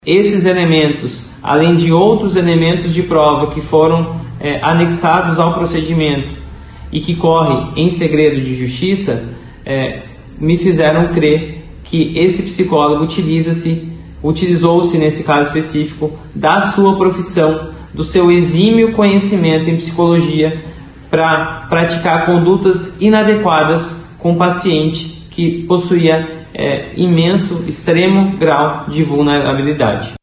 Esses elementos, além de outros elementos de prova que foram anexados ao procedimento e que correm em segredo de justiça, me fizeram crer que esse psicólogo utilizou-se nesse caso específico da sua profissão, do seu exímio conhecimento em psicologia para praticar condutas inadequadas com um paciente que possuía extremo grau de vulnerabilidade.